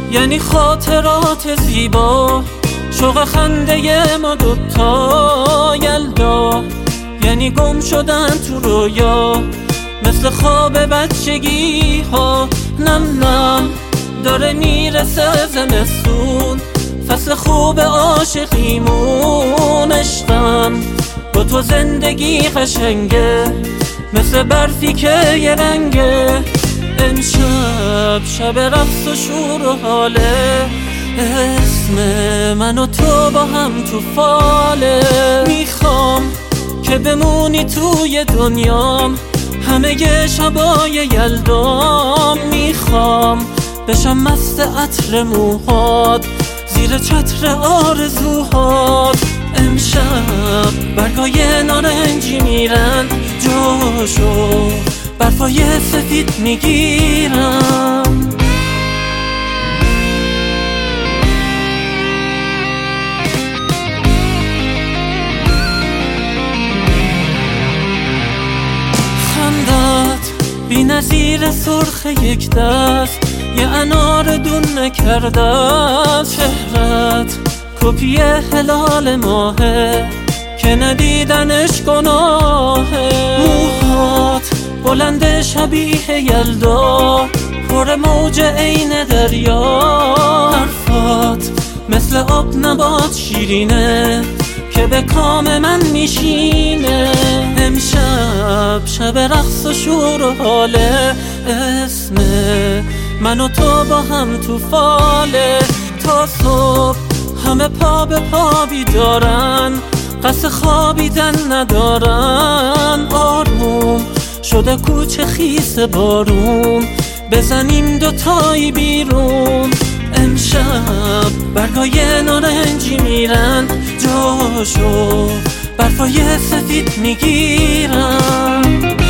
یعنی خاطرات زیبا، شوق خنده ما دوتا یلدا، یعنی گم شدن تو رویا مثل خواب بچگی ها. نم نم داره میرسه زمستون، فصل خوب عاشقیمون. عشقم با تو زندگی قشنگه، مثل برفی که یه رنگه. امشب شب رقص و شور و حاله، اسم من و تو با هم تو فاله. میخوام که بمونی توی دنیام همه شبای یلدام. میخوام بشم مست عطر موهات زیر چتر آرزوهات. امشب برگای نارنجی میرن جاشو برفای سفید میگیرم. خندت بی نظیر سرخ یک دست، یه انار دون نکرده از چهرت. کپی هلال ماهه که ندیدنش گناهه. موهات بلند شبیه یلدا، پر موج عین دریا. حرفات مثل آب نبات شیرینه که به کام من میشینه. امشب شب رقص و شور و حاله، اسم من و تو با هم تو فاله. تا صبح همه پا به پا بیدارن، قصد خوابیدن ندارن. آروم شده کوچه خیس بارون، بزنیم دوتایی بیرون. امشب برگای نارنجی میرن جاشو برفای سفید میگیرن.